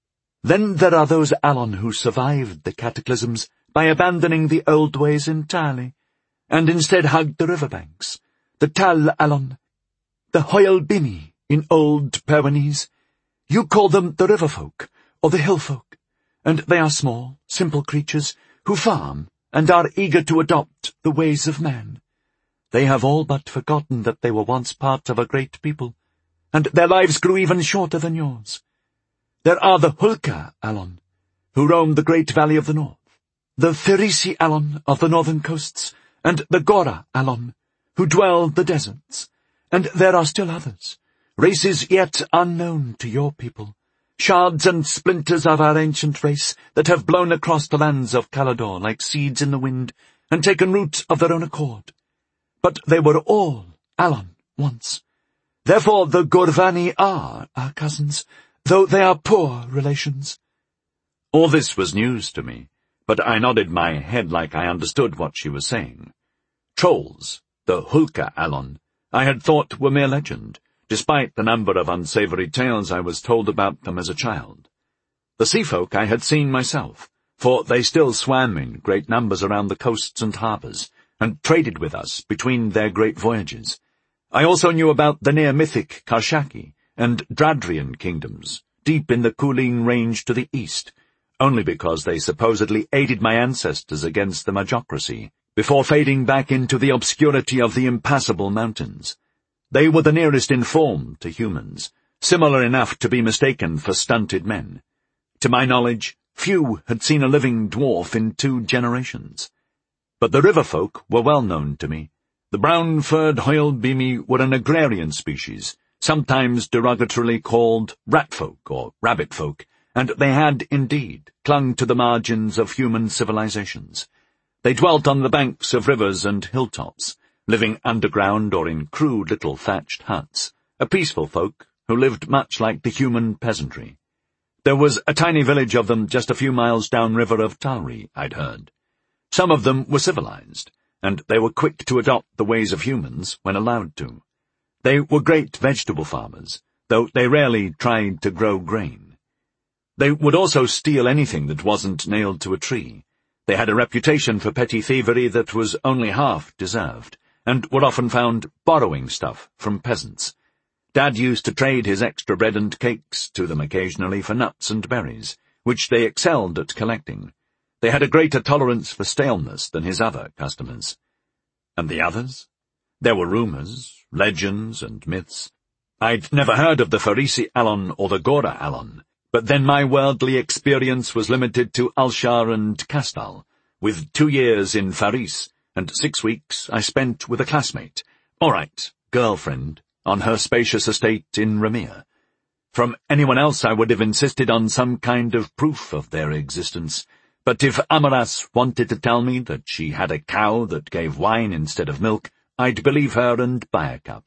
Then there are those Alon who survived the cataclysms by abandoning the old ways entirely, and instead hugged the riverbanks, the Tal Alon, the Hoyal Bini in Old Perwanese. You call them the river folk, or the hill folk, and they are small, simple creatures who farm and are eager to adopt the ways of man. They have all but forgotten that they were once part of a great people, and their lives grew even shorter than yours. There are the Hulka Alon, who roam the great valley of the north, the Ferisi Alon of the northern coasts, and the Gora Alon, who dwell the deserts. And there are still others, races yet unknown to your people, shards and splinters of our ancient race that have blown across the lands of Calador like seeds in the wind and taken root of their own accord. But they were all Alon once. Therefore the Gurvani are our cousins, though they are poor relations. All this was news to me, but I nodded my head like I understood what she was saying. Trolls, the Hulka Alon, I had thought were mere legend, despite the number of unsavoury tales I was told about them as a child. The sea folk I had seen myself, for they still swam in great numbers around the coasts and harbours, and traded with us between their great voyages. I also knew about the near-mythic Karshaki and Dradrian kingdoms, deep in the Kulin range to the east, only because they supposedly aided my ancestors against the Majocracy, before fading back into the obscurity of the impassable mountains. They were the nearest in form to humans, similar enough to be mistaken for stunted men. To my knowledge, few had seen a living dwarf in two generations. But the river folk were well known to me. The brown-furred Hoyal Bimi were an agrarian species, sometimes derogatorily called rat folk or rabbit folk, and they had, indeed, clung to the margins of human civilizations. They dwelt on the banks of rivers and hilltops, living underground or in crude little thatched huts, a peaceful folk who lived much like the human peasantry. There was a tiny village of them just a few miles downriver of Talri, I'd heard. Some of them were civilized, and they were quick to adopt the ways of humans when allowed to. They were great vegetable farmers, though they rarely tried to grow grain. They would also steal anything that wasn't nailed to a tree. They had a reputation for petty thievery that was only half deserved, and were often found borrowing stuff from peasants. Dad used to trade his extra bread and cakes to them occasionally for nuts and berries, which they excelled at collecting. They had a greater tolerance for staleness than his other customers. And the others? There were rumours, legends, and myths. I'd never heard of the Ferisi Alon or the Gora Alon, but then my worldly experience was limited to Alshar and Kastal, with two years in Faris, and six weeks I spent with a classmate, all right, girlfriend, on her spacious estate in Ramir. From anyone else I would have insisted on some kind of proof of their existence, but if Amaras wanted to tell me that she had a cow that gave wine instead of milk, I'd believe her and buy a cup.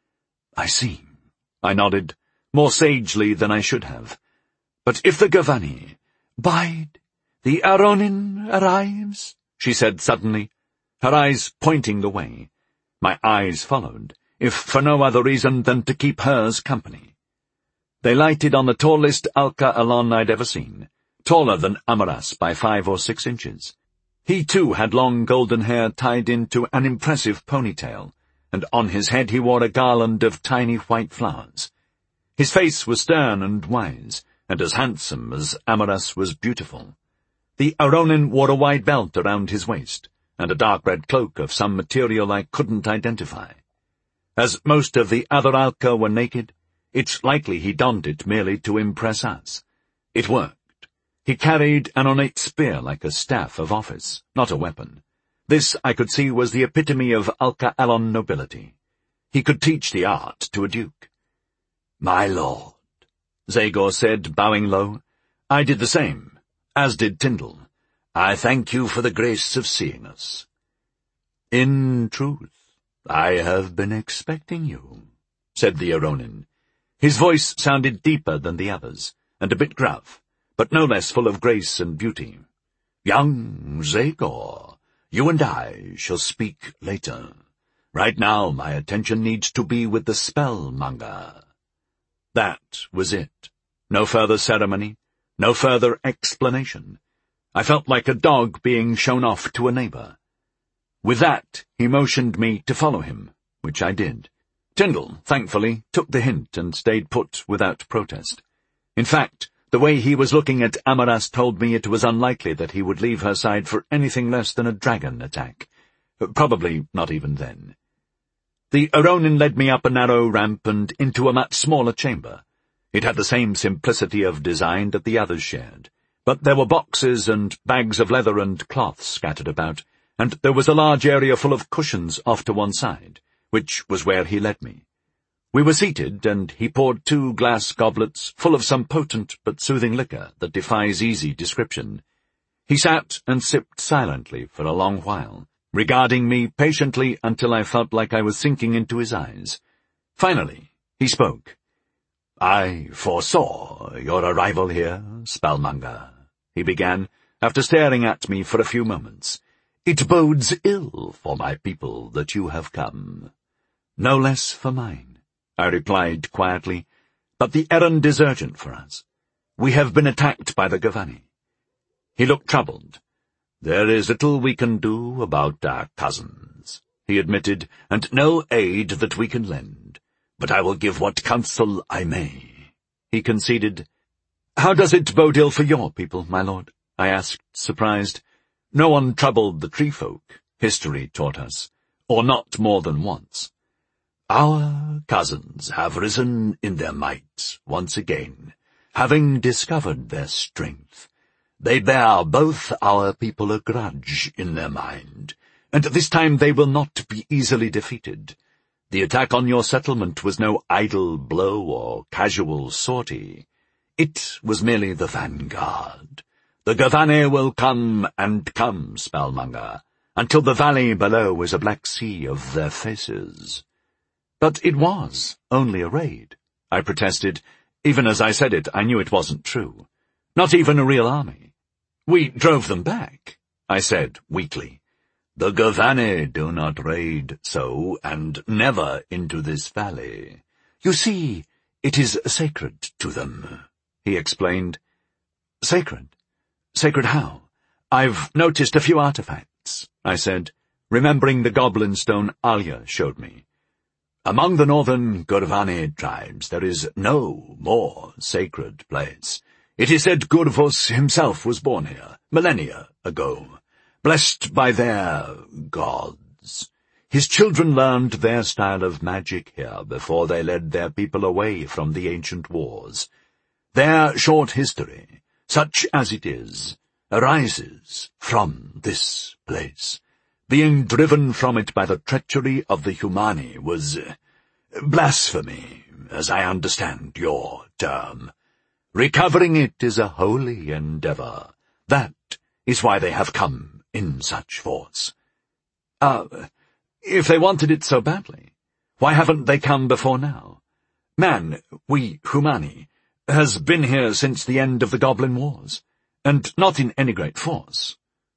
I see, I nodded, more sagely than I should have. But if the Gurvani, bide, the Aronin arrives, she said suddenly, her eyes pointing the way. My eyes followed, if for no other reason than to keep hers company. They lighted on the tallest Alka Alon I'd ever seen, taller than Amaras by five or six inches. He too had long golden hair tied into an impressive ponytail, and on his head he wore a garland of tiny white flowers. His face was stern and wise, and as handsome as Amaras was beautiful. The Aronin wore a wide belt around his waist, and a dark red cloak of some material I couldn't identify. As most of the other Alka were naked, it's likely he donned it merely to impress us. It worked. He carried an ornate spear like a staff of office, not a weapon. This, I could see, was the epitome of Alka Alon nobility. He could teach the art to a duke. "My lord," Zagor said, bowing low. I did the same, as did Tyndall. "I thank you for the grace of seeing us." "In truth, I have been expecting you," said the Aronin. His voice sounded deeper than the others, and a bit gruff, but no less full of grace and beauty. "Young Zagor, you and I shall speak later. Right now my attention needs to be with the spellmonger." That was it. No further ceremony, no further explanation. I felt like a dog being shown off to a neighbor. With that, he motioned me to follow him, which I did. Tyndall, thankfully, took the hint and stayed put without protest. In fact, the way he was looking at Amaras told me it was unlikely that he would leave her side for anything less than a dragon attack. Probably not even then. The Aronin led me up a narrow ramp and into a much smaller chamber. It had the same simplicity of design that the others shared, but there were boxes and bags of leather and cloth scattered about, and there was a large area full of cushions off to one side, which was where he led me. We were seated, and he poured two glass goblets full of some potent but soothing liquor that defies easy description. He sat and sipped silently for a long while, regarding me patiently until I felt like I was sinking into his eyes. Finally, he spoke. "I foresaw your arrival here, spellmonger," he began, after staring at me for a few moments. "It bodes ill for my people that you have come." "No less for mine," I replied quietly, "but the errand is urgent for us. We have been attacked by the Gavani." He looked troubled. "There is little we can do about our cousins," he admitted, "and no aid that we can lend. But I will give what counsel I may," he conceded. "How does it bode ill for your people, my lord?" I asked, surprised. No one troubled the tree folk, history taught us, or not more than once. "Our cousins have risen in their might once again, having discovered their strength. They bear both our people a grudge in their mind, and this time they will not be easily defeated. The attack on your settlement was no idle blow or casual sortie. It was merely the vanguard. The Gavane will come and come, spellmonger, until the valley below is a black sea of their faces." "But it was only a raid," I protested. Even as I said it, I knew it wasn't true. Not even a real army. "We drove them back," I said weakly. "The Gavane do not raid so, and never into this valley. You see, it is sacred to them," he explained. "Sacred? Sacred how? I've noticed a few artifacts," I said, remembering the goblin stone Alia showed me. "Among the northern Gurvane tribes there is no more sacred place. It is said Gurvos himself was born here, millennia ago, blessed by their gods. His children learned their style of magic here before they led their people away from the ancient wars. Their short history, such as it is, arises from this place. Being driven from it by the treachery of the Humani was uh, blasphemy, as I understand your term. Recovering it is a holy endeavor. That is why they have come in such force." Ah, uh, if they wanted it so badly, why haven't they come before now? Man, we Humani, has been here since the end of the Goblin Wars, and not in any great force.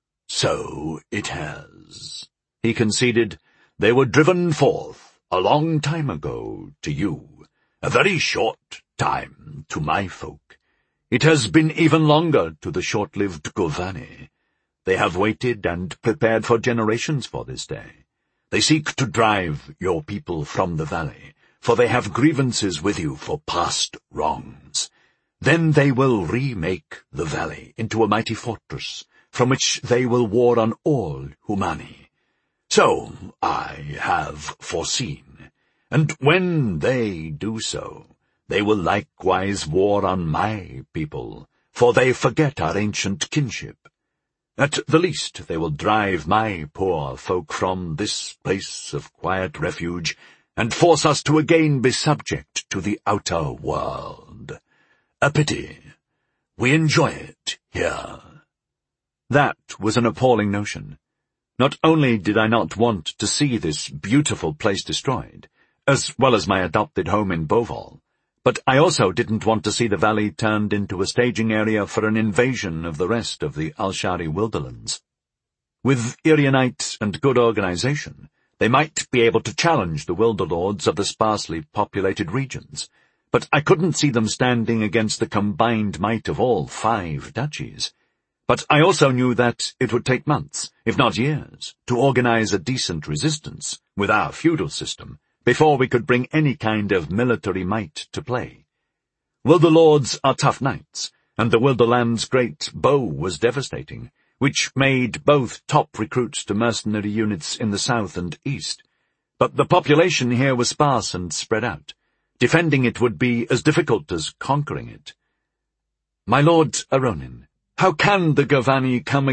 "So it has," he conceded. "They were driven forth a long time ago to you, a very short time to my folk. It has been even longer to the short-lived Gavane. They have waited and prepared for generations for this day. They seek to drive your people from the valley, for they have grievances with you for past wrongs. Then they will remake the valley into a mighty fortress, from which they will war on all Humani. So I have foreseen, and when they do so, they will likewise war on my people, for they forget our ancient kinship. At the least they will drive my poor folk from this place of quiet refuge, and force us to again be subject to the outer world. A pity. We enjoy it here." That was an appalling notion. Not only did I not want to see this beautiful place destroyed, as well as my adopted home in Boval, but I also didn't want to see the valley turned into a staging area for an invasion of the rest of the Alshari Wilderlands. With Irianite and good organization, they might be able to challenge the Wilderlords of the sparsely populated regions, but I couldn't see them standing against the combined might of all five duchies. But I also knew that it would take months, if not years, to organize a decent resistance with our feudal system before we could bring any kind of military might to play. Wilderlords are tough knights, and the Wilderland's great bow was devastating, which made both top recruits to mercenary units in the south and east. But the population here was sparse and spread out. Defending it would be as difficult as conquering it. "My lord Aronin, how can the Gavani come